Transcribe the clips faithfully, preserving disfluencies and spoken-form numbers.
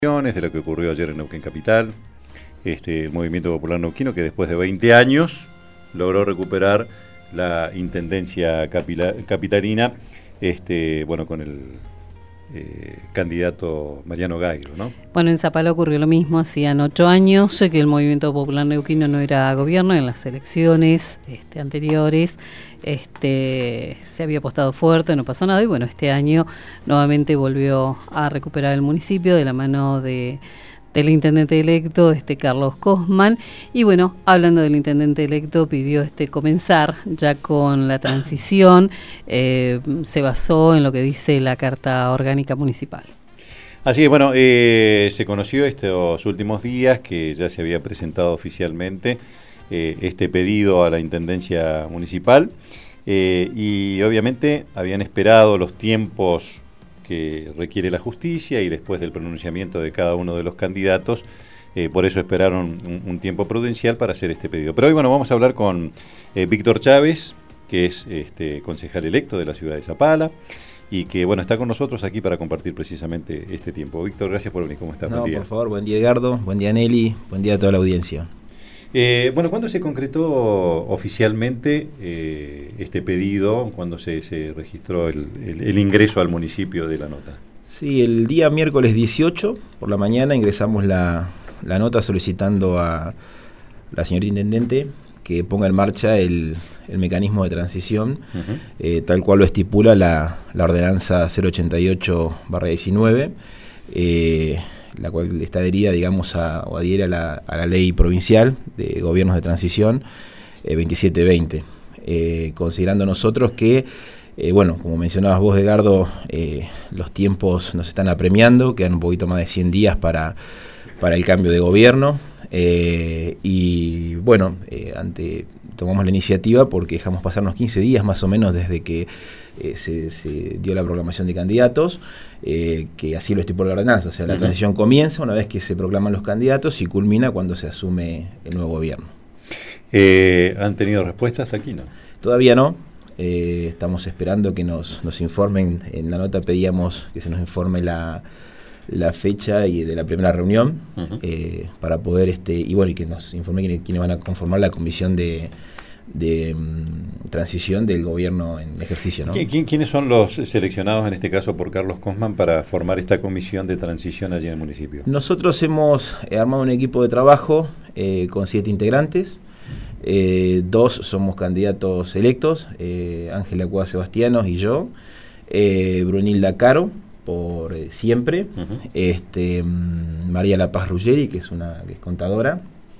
De lo que ocurrió ayer en Neuquén Capital, este, el Movimiento Popular Neuquino, que después de veinte años logró recuperar la intendencia capila, capitalina, este, bueno, con el eh, candidato Mariano Gairo, ¿no? Bueno, en Zapala ocurrió lo mismo, hacían ocho años que el Movimiento Popular Neuquino no era gobierno en las elecciones este, anteriores. Este, se había apostado fuerte, no pasó nada y bueno, este año nuevamente volvió a recuperar el municipio de la mano de, del intendente electo, este Carlos Cosman. Y bueno, hablando del intendente electo, pidió este comenzar ya con la transición, eh, se basó en lo que dice la Carta Orgánica Municipal. Así es, bueno, eh, se conoció estos últimos días que ya se había presentado oficialmente eh, este pedido a la Intendencia Municipal eh, y obviamente habían esperado los tiempos que requiere la justicia y después del pronunciamiento de cada uno de los candidatos, eh, por eso esperaron un, un tiempo prudencial para hacer este pedido. Pero hoy, bueno, vamos a hablar con eh, Víctor Chávez, que es este, concejal electo de la ciudad de Zapala, y que, bueno, está con nosotros aquí para compartir precisamente este tiempo. Víctor, gracias por venir. ¿Cómo estás? No, buen día. por favor, buen día Edgardo, buen día Nelly, buen día a toda la audiencia. Eh, bueno, ¿cuándo se concretó oficialmente eh, este pedido? ¿Cuándo se, se registró el, el, el ingreso al municipio de la nota? Sí, el día miércoles dieciocho, por la mañana, ingresamos la, la nota solicitando a la señorita Intendente que ponga en marcha el, el mecanismo de transición, uh-huh. eh, tal cual lo estipula la, la ordenanza cero ochenta y ocho barra diecinueve, eh, la cual está adherida, digamos, a, o adhiere a la, a la ley provincial de gobiernos de transición eh, veintisiete veinte, eh, considerando nosotros que, eh, bueno, como mencionabas vos, Edgardo, eh, los tiempos nos están apremiando, quedan un poquito más de cien días para, para el cambio de gobierno, eh, y bueno, eh, ante tomamos la iniciativa porque dejamos pasar unos quince días más o menos desde que eh, se, se dio la proclamación de candidatos, eh, que así lo estipula la ordenanza, o sea, la uh-huh. transición comienza una vez que se proclaman los candidatos y culmina cuando se asume el nuevo gobierno. Eh, ¿Han tenido respuestas aquí, no? Todavía no, eh, estamos esperando que nos, nos informen, en la nota pedíamos que se nos informe la, la fecha y de la primera reunión, uh-huh. eh, para poder, este y bueno, y que nos informe quiénes, quiénes van a conformar la comisión de de um, transición del gobierno en ejercicio, ¿no? ¿Qui- ¿Quiénes son los seleccionados en este caso por Carlos Cosman para formar esta comisión de transición allí en el municipio? Nosotros hemos eh, armado un equipo de trabajo eh, con siete integrantes, eh, dos somos candidatos electos, eh, Ángela Cuá Sebastianos y yo, eh, Brunilda Caro por eh, siempre, uh-huh. este um, María La Paz Ruggeri, que es una que es contadora,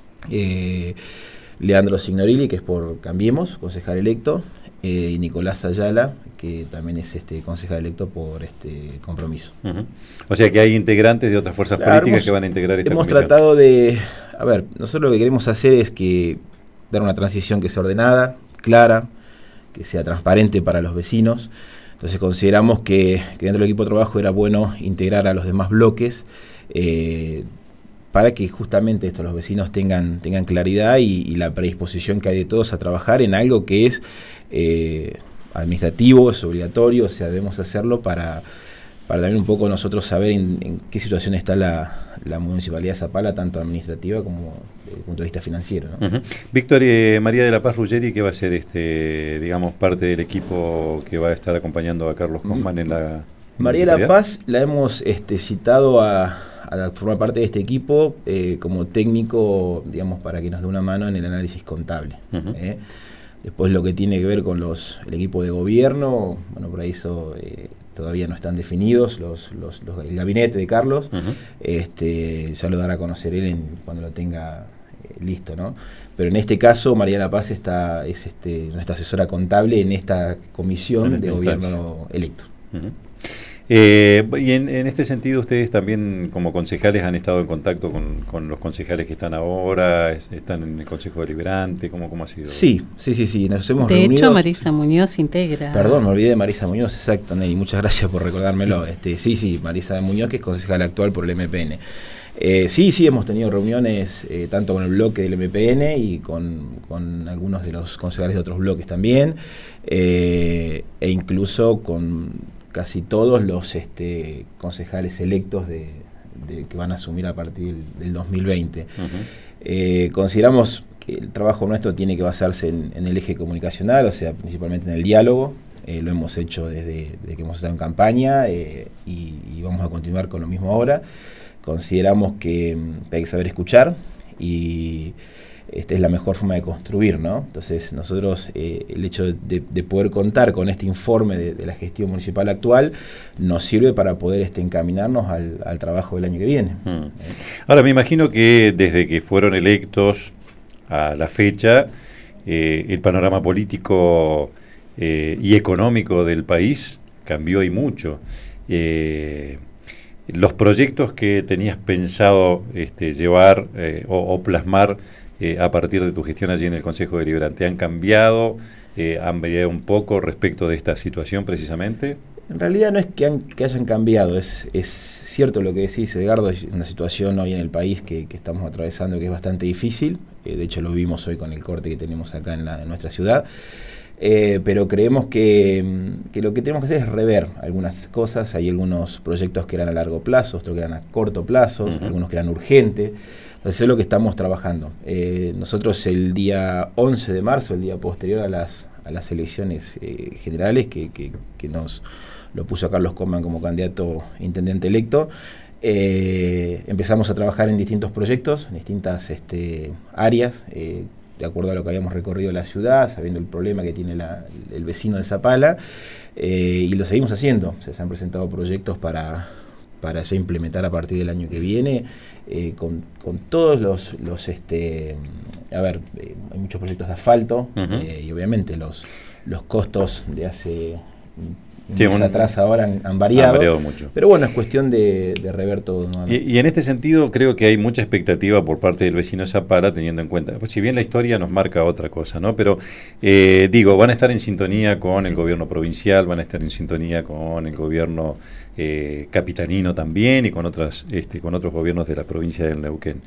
eh, Leandro Signorilli, que es por Cambiemos, concejal electo, eh, y Nicolás Ayala, que también es este concejal electo por este Compromiso. Uh-huh. O sea que hay integrantes de otras fuerzas claro, políticas hemos, que van a integrar esta hemos comisión. Hemos tratado de, a ver, nosotros lo que queremos hacer es que dar una transición que sea ordenada, clara, que sea transparente para los vecinos. Entonces consideramos que, que dentro del equipo de trabajo era bueno integrar a los demás bloques, eh, para que justamente esto, los vecinos tengan, tengan claridad y, y la predisposición que hay de todos a trabajar en algo que es eh, administrativo, es obligatorio, o sea, debemos hacerlo para, para también un poco nosotros saber en, en qué situación está la, la Municipalidad de Zapala, tanto administrativa como desde el punto de vista financiero, ¿no? Uh-huh. Víctor, eh, María de la Paz Ruggeri, que va a ser, este, digamos, parte del equipo que va a estar acompañando a Carlos Cosman uh-huh. en la... María de la Paz la hemos este, citado a... a formar parte de este equipo eh, como técnico, digamos, para que nos dé una mano en el análisis contable. Uh-huh. ¿eh? Después lo que tiene que ver con los el equipo de gobierno, bueno, por ahí eso eh, todavía no están definidos, los, los, los, el gabinete de Carlos, uh-huh. este, ya lo dará a conocer él en, cuando lo tenga eh, listo, ¿no? Pero en este caso, María La Paz está, es este, nuestra asesora contable en esta comisión en de gobierno electo. Uh-huh. Eh, y en, en este sentido, ustedes también como concejales han estado en contacto con, con los concejales que están ahora, es, están en el Consejo Deliberante, ¿cómo, cómo ha sido? Sí, sí, sí, sí, nos hemos de reunido. De hecho, Marisa Muñoz integra. Perdón, me olvidé de Marisa Muñoz, exacto, Ney, muchas gracias por recordármelo. Este, sí, sí, Marisa Muñoz, que es concejal actual por el M P N. Eh, sí, sí, hemos tenido reuniones eh, tanto con el bloque del M P N y con, con algunos de los concejales de otros bloques también, eh, e incluso con casi todos los este, concejales electos de, de, que van a asumir a partir del, del dos mil veinte. Uh-huh. Eh, consideramos que el trabajo nuestro tiene que basarse en, en el eje comunicacional, o sea, principalmente en el diálogo. Eh, lo hemos hecho desde, desde que hemos estado en campaña eh, y, y vamos a continuar con lo mismo ahora. Consideramos que, que hay que saber escuchar y esta es la mejor forma de construir, ¿no? Entonces nosotros eh, el hecho de, de poder contar con este informe de, de la gestión municipal actual nos sirve para poder este, encaminarnos al, al trabajo del año que viene. Hmm. Ahora me imagino que desde que fueron electos a la fecha eh, el panorama político eh, y económico del país cambió y mucho. Eh, los proyectos que tenías pensado este, llevar eh, o, o plasmar Eh, a partir de tu gestión allí en el Consejo Deliberante, ¿han cambiado? Eh, ¿Han variado un poco respecto de esta situación precisamente? En realidad no es que, han, que hayan cambiado, es, es cierto lo que decís, Edgardo, es una situación hoy en el país que, que estamos atravesando que es bastante difícil, eh, de hecho lo vimos hoy con el corte que tenemos acá en, la, en nuestra ciudad, eh, pero creemos que, que lo que tenemos que hacer es rever algunas cosas. Hay algunos proyectos que eran a largo plazo, otros que eran a corto plazo, uh-huh. algunos que eran urgentes. Eso es lo que estamos trabajando. Eh, nosotros el día once de marzo, el día posterior a las, a las elecciones eh, generales, que, que, que nos lo puso a Carlos Coman como candidato a intendente electo, eh, empezamos a trabajar en distintos proyectos, en distintas este, áreas, eh, de acuerdo a lo que habíamos recorrido la ciudad, sabiendo el problema que tiene la, el vecino de Zapala, eh, y lo seguimos haciendo. O sea, se han presentado proyectos para... para ya implementar a partir del año que viene, eh, con, con todos los, los este, a ver, eh, hay muchos proyectos de asfalto, uh-huh. eh, y obviamente los, los costos de hace un sí, mes un, atrás ahora han, han variado, han variado mucho. Pero bueno, es cuestión de, de rever todo nuevamente. Y, y en este sentido creo que hay mucha expectativa por parte del vecino de Zapala, teniendo en cuenta, pues si bien la historia nos marca otra cosa, ¿no? Pero eh, digo, van a estar en sintonía con el gobierno provincial, van a estar en sintonía con el gobierno eh, capitalino también y con otras, este, con otros gobiernos de la provincia del Neuquén.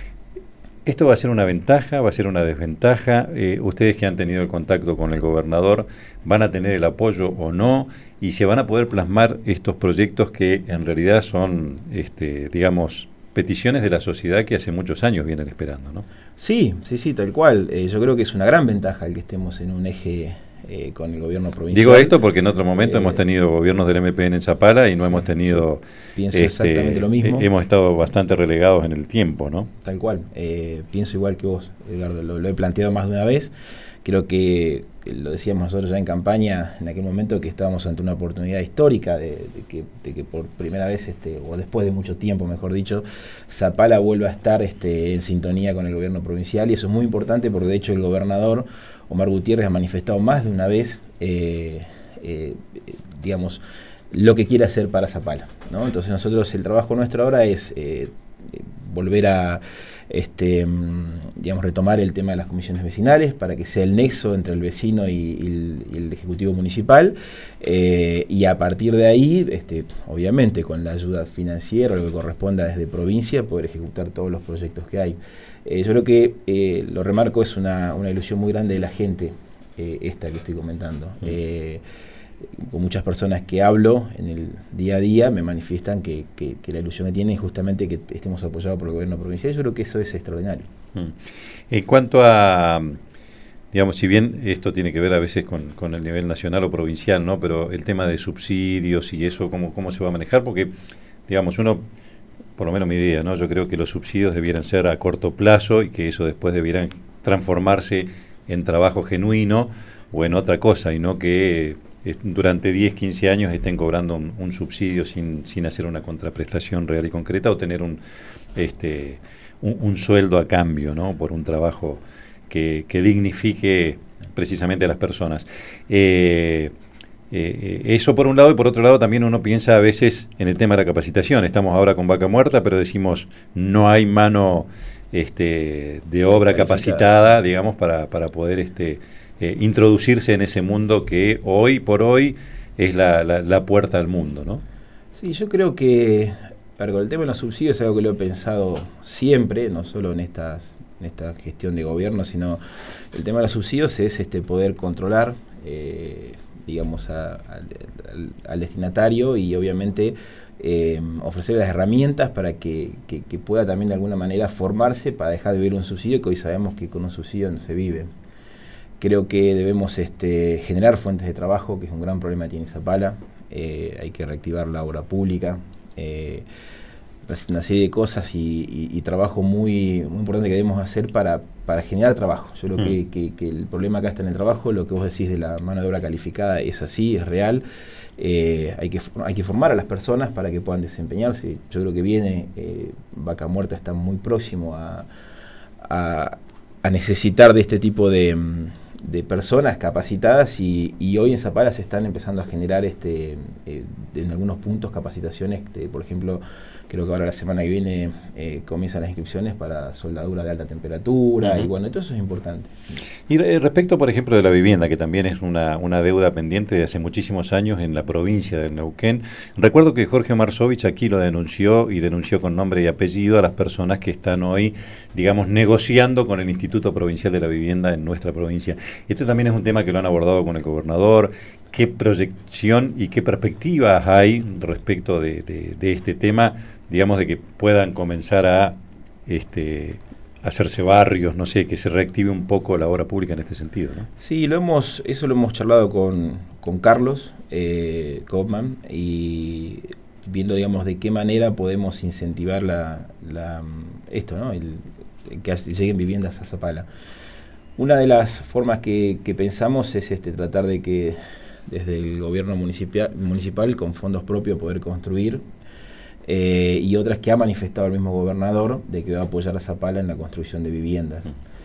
¿Esto va a ser una ventaja, va a ser una desventaja? Eh, ustedes que han tenido el contacto con el gobernador, ¿van a tener el apoyo o no? ¿Y se van a poder plasmar estos proyectos que en realidad son, este, digamos, peticiones de la sociedad que hace muchos años vienen esperando, ¿no? Sí, sí, sí, tal cual. Eh, yo creo que es una gran ventaja el que estemos en un eje eh, con el gobierno provincial. Digo esto porque en otro momento eh, hemos tenido gobiernos del M P N en Zapala y no sí, hemos tenido... Pienso este, exactamente lo mismo. Eh, hemos estado bastante relegados en el tiempo, ¿no? Tal cual. Eh, pienso igual que vos, Edgardo. Lo, lo he planteado más de una vez. Creo que, lo decíamos nosotros ya en campaña, en aquel momento, que estábamos ante una oportunidad histórica de, de, que, de que por primera vez, este, o después de mucho tiempo, mejor dicho, Zapala vuelva a estar este, en sintonía con el gobierno provincial, y eso es muy importante porque de hecho el gobernador Omar Gutiérrez ha manifestado más de una vez, eh, eh, digamos, lo que quiere hacer para Zapala, ¿no? Entonces nosotros, el trabajo nuestro ahora es eh, volver a este, digamos, retomar el tema de las comisiones vecinales para que sea el nexo entre el vecino y, y, el, y el Ejecutivo Municipal, eh, y a partir de ahí, este, obviamente con la ayuda financiera, lo que corresponda desde provincia, poder ejecutar todos los proyectos que hay. Eh, yo creo que, eh, lo remarco, es una, una ilusión muy grande de la gente, eh, esta que estoy comentando. Eh, con muchas personas que hablo en el día a día me manifiestan que, que, que la ilusión que tienen es justamente que estemos apoyados por el gobierno provincial. Yo creo que eso es extraordinario. En cuanto a, digamos, si bien esto tiene que ver a veces con, con el nivel nacional o provincial, ¿no? Pero el tema de subsidios y eso, ¿cómo, cómo se va a manejar? Porque, digamos, uno, por lo menos mi idea, ¿no? Yo creo que los subsidios debieran ser a corto plazo y que eso después debieran transformarse en trabajo genuino o en otra cosa, y no que durante diez, quince años estén cobrando un, un subsidio sin, sin hacer una contraprestación real y concreta, o tener un este un, un sueldo a cambio, ¿no? Por un trabajo que, que dignifique precisamente a las personas. Eh, eh, eso por un lado, y por otro lado también uno piensa a veces en el tema de la capacitación. Estamos ahora con Vaca Muerta, pero decimos no hay mano este, de obra capacitada, digamos, para, para poder este Eh, introducirse en ese mundo que hoy por hoy es la, la, la puerta al mundo, ¿no? Sí, yo creo que, para con el tema de los subsidios es algo que lo he pensado siempre, no solo en estas en esta gestión de gobierno, sino el tema de los subsidios es este poder controlar, eh, digamos, a, a, al, al destinatario, y obviamente eh, ofrecerle las herramientas para que, que, que pueda también de alguna manera formarse para dejar de vivir un subsidio, que hoy sabemos que con un subsidio no se vive. Creo que debemos este, generar fuentes de trabajo, que es un gran problema que tiene Zapala. Eh, hay que reactivar la obra pública, eh, una serie de cosas y, y, y trabajo muy, muy importante que debemos hacer para, para generar trabajo. Yo creo mm. que, que, que el problema acá está en el trabajo. Lo que vos decís de la mano de obra calificada es así, es real. Eh, hay, que, hay que formar a las personas para que puedan desempeñarse. Yo creo que viene, eh, Vaca Muerta está muy próximo a, a, a necesitar de este tipo de... de personas capacitadas y, y hoy en Zapala se están empezando a generar este eh, en algunos puntos capacitaciones, de, por ejemplo, creo que ahora la semana que viene eh, comienzan las inscripciones para soldadura de alta temperatura. Uh-huh. Y bueno, todo eso es importante. Y respecto, por ejemplo, de la vivienda, que también es una, una deuda pendiente de hace muchísimos años en la provincia del Neuquén, recuerdo que Jorge Marsovich aquí lo denunció y denunció con nombre y apellido a las personas que están hoy, digamos, negociando con el Instituto Provincial de la Vivienda en nuestra provincia. Este también es un tema que lo han abordado con el gobernador. ¿Qué proyección y qué perspectivas hay respecto de, de, de este tema, digamos, de que puedan comenzar a este, hacerse barrios, no sé, que se reactive un poco la obra pública en este sentido, ¿no? Sí, lo hemos, eso lo hemos charlado con, con Carlos eh, Kaufmann, y viendo, digamos, de qué manera podemos incentivar la, la, esto, ¿no? El, el que lleguen viviendas a Zapala. Una de las formas que, que pensamos es este, tratar de que desde el gobierno municipal, municipal con fondos propios poder construir, eh, y otras que ha manifestado el mismo gobernador de que va a apoyar a Zapala en la construcción de viviendas.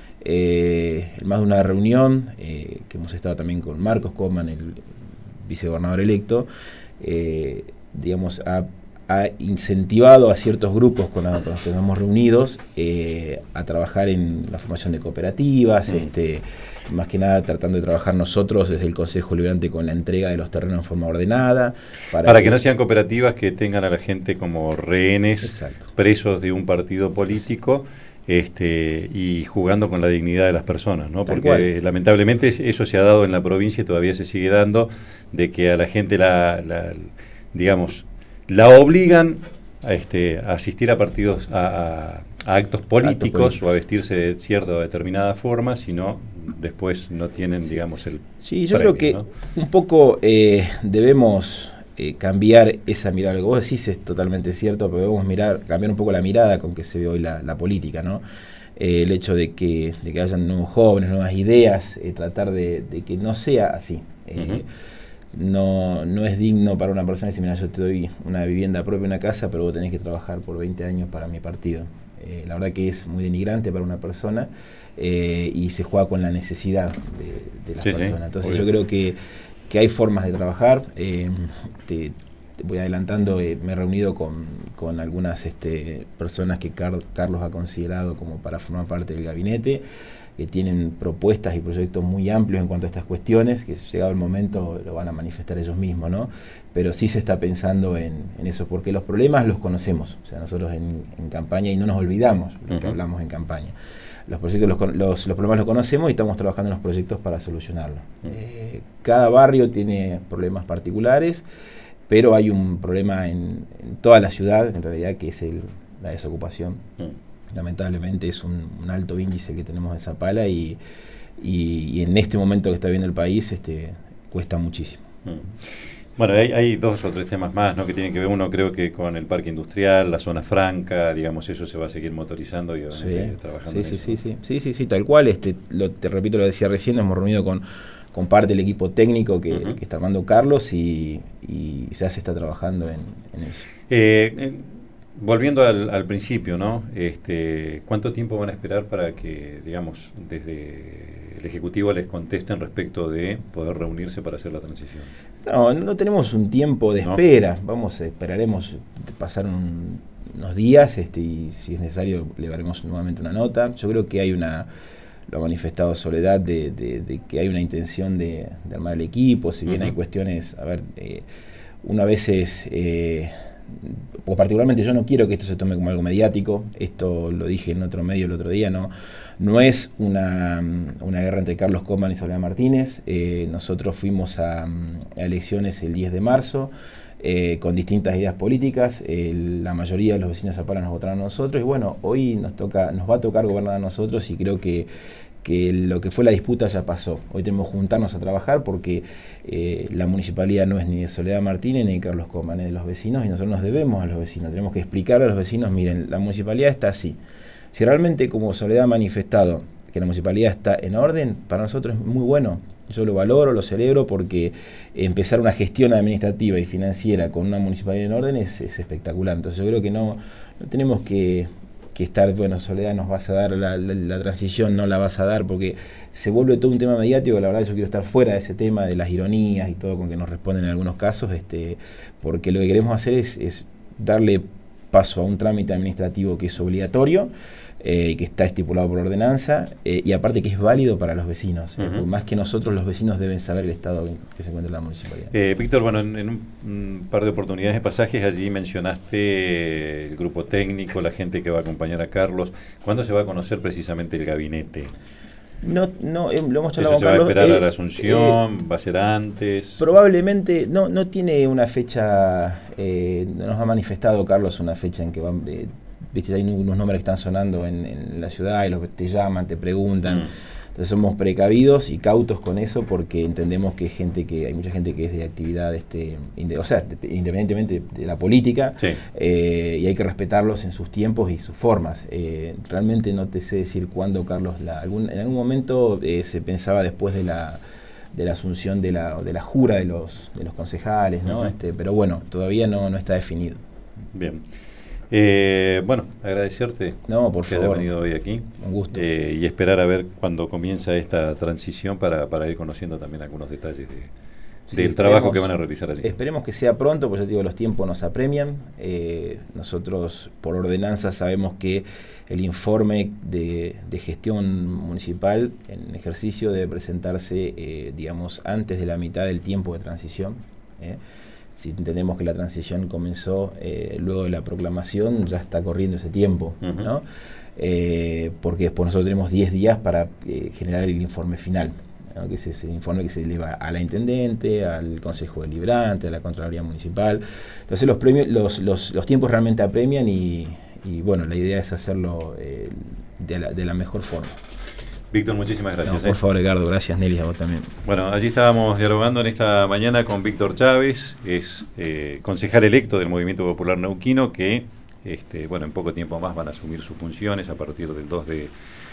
Eh, en más de una reunión eh, que hemos estado también con Marcos Kaufmann, el vicegobernador electo, eh, digamos, ha ha incentivado a ciertos grupos con, la, con los que nos hemos reunidos eh, a trabajar en la formación de cooperativas, mm. este, más que nada tratando de trabajar nosotros desde el Consejo Liberante con la entrega de los terrenos en forma ordenada. Para, para que, que no sean cooperativas que tengan a la gente como rehenes, exacto, presos de un partido político. Este, y jugando con la dignidad de las personas, ¿no? Porque eh, lamentablemente eso se ha dado en la provincia y todavía se sigue dando, de que a la gente la, la digamos, la obligan a, este, a asistir a partidos, a, a, a actos políticos Acto o a vestirse de cierta o determinada forma, sino después no tienen, digamos, el Sí, yo premio, creo que ¿no? un poco eh, debemos eh, cambiar esa mirada. Lo que vos decís es totalmente cierto, pero debemos mirar, cambiar un poco la mirada con que se ve hoy la, la política, ¿no? Eh, el hecho de que, de que hayan nuevos jóvenes, nuevas ideas, eh, tratar de, de que no sea así. Eh, uh-huh. No, no es digno para una persona decir, mira, yo te doy una vivienda propia, una casa, pero vos tenés que trabajar por veinte años para mi partido. Eh, la verdad que es muy denigrante para una persona eh, y se juega con la necesidad de, de las sí, personas. Sí, entonces obvio. Yo creo que, que hay formas de trabajar. Eh, te, te voy adelantando, eh, me he reunido con, con algunas este, personas que Car- Carlos ha considerado como para formar parte del gabinete, que tienen propuestas y proyectos muy amplios en cuanto a estas cuestiones, que llegado el momento lo van a manifestar ellos mismos, ¿no? Pero sí se está pensando en, en eso, porque los problemas los conocemos, o sea, nosotros en, en campaña, y no nos olvidamos lo uh-huh. que hablamos en campaña. Los proyectos, los, los, los problemas los conocemos y estamos trabajando en los proyectos para solucionarlos. Uh-huh. Eh, cada barrio tiene problemas particulares, pero hay un problema en, en toda la ciudad, en realidad, que es el, la desocupación. Uh-huh. Lamentablemente es un, un alto índice que tenemos en Zapala y, y, y en este momento que está viendo el país este, cuesta muchísimo. Mm. Bueno, hay, hay dos o tres temas más, ¿no?, que tienen que ver, uno creo que con el parque industrial, la zona franca, digamos, eso se va a seguir motorizando y obviamente sí, trabajando sí, en sí, eso. Sí, sí, sí, sí, sí, tal cual, este, lo, te repito, lo decía recién, hemos reunido con, con parte del equipo técnico que, uh-huh. que está armando Carlos y, y ya se está trabajando en, en eso. Eh, eh, Volviendo al, al principio, ¿no? Este, ¿cuánto tiempo van a esperar para que, digamos, desde el Ejecutivo les contesten respecto de poder reunirse para hacer la transición? No, no tenemos un tiempo de espera. ¿No? Vamos, esperaremos pasar un, unos días este, y si es necesario le haremos nuevamente una nota. Yo creo que hay una, lo ha manifestado Soledad, de, de, de que hay una intención de, de armar el equipo, si bien uh-huh. hay cuestiones, a ver, eh, uno a veces... Eh, o particularmente yo no quiero que esto se tome como algo mediático, esto lo dije en otro medio el otro día, no, no es una, una guerra entre Carlos Kaufmann y Soledad Martínez. Eh, nosotros fuimos a, a elecciones el diez de marzo, eh, con distintas ideas políticas. Eh, la mayoría de los vecinos de Zapala nos votaron a nosotros y bueno, hoy nos toca, nos va a tocar gobernar a nosotros y creo que que lo que fue la disputa ya pasó. Hoy tenemos que juntarnos a trabajar porque eh, la municipalidad no es ni de Soledad Martínez ni de Carlos Coman, es de los vecinos y nosotros nos debemos a los vecinos. Tenemos que explicarle a los vecinos, miren, la municipalidad está así. Si realmente, como Soledad ha manifestado, que la municipalidad está en orden, para nosotros es muy bueno. Yo lo valoro, lo celebro porque empezar una gestión administrativa y financiera con una municipalidad en orden es, es espectacular. Entonces yo creo que no, no tenemos que... que estar, bueno, Soledad nos vas a dar la, la, la transición, no la vas a dar, porque se vuelve todo un tema mediático. La verdad yo quiero estar fuera de ese tema, de las ironías y todo con que nos responden en algunos casos, este, porque lo que queremos hacer es, es darle paso a un trámite administrativo que es obligatorio, eh, que está estipulado por ordenanza, eh, y aparte que es válido para los vecinos. Uh-huh. eh, más que nosotros, los vecinos deben saber el estado que, que se encuentra la municipalidad. Eh, Víctor, bueno, en, en un, un par de oportunidades de pasajes allí mencionaste el grupo técnico, la gente que va a acompañar a Carlos. ¿Cuándo se va a conocer precisamente el gabinete? No, no, eh, lo hemos charlado ¿Eso se con va Carlos. a esperar eh, a la Asunción? Eh, ¿Va a ser antes? Probablemente, no, no tiene una fecha, eh, nos ha manifestado Carlos una fecha en que van... Eh, viste, hay unos números que están sonando en, en la ciudad y los te llaman, te preguntan. Mm. Entonces somos precavidos y cautos con eso porque entendemos que gente que hay mucha gente que es de actividad, este, inde, o sea, de, independientemente de la política, sí. eh, y hay que respetarlos en sus tiempos y sus formas. Eh, realmente no te sé decir cuándo, Carlos, la, algún, en algún momento eh, se pensaba después de la de la asunción de la, de la jura de los, de los concejales, ¿no? Uh-huh. este, pero bueno, todavía no, no está definido. Bien. Eh, bueno, agradecerte no, por que favor. hayas venido hoy aquí. Un gusto. Eh, y esperar a ver cuando comienza esta transición para, para ir conociendo también algunos detalles de, sí, del trabajo que van a realizar allí. Esperemos que sea pronto, porque ya te digo, los tiempos nos apremian. Eh, nosotros, por ordenanza, sabemos que el informe de, de gestión municipal en ejercicio debe presentarse, eh, digamos, antes de la mitad del tiempo de transición. ¿eh? Si entendemos que la transición comenzó eh, luego de la proclamación, ya está corriendo ese tiempo, uh-huh. ¿no? Eh, porque después nosotros tenemos diez días para eh, generar el informe final, ¿no? Que es ese informe que se eleva a la Intendente, al Consejo Deliberante, a la Contraloría Municipal. Entonces los, premios, los, los, los tiempos realmente apremian y, y bueno, la idea es hacerlo eh, de, la, de la mejor forma. Víctor, muchísimas gracias. No, por favor, Edgardo, gracias, Nelly, a vos también. Bueno, allí estábamos dialogando en esta mañana con Víctor Chávez, es eh, concejal electo del Movimiento Popular Neuquino, que este, bueno, en poco tiempo más van a asumir sus funciones a partir del dos de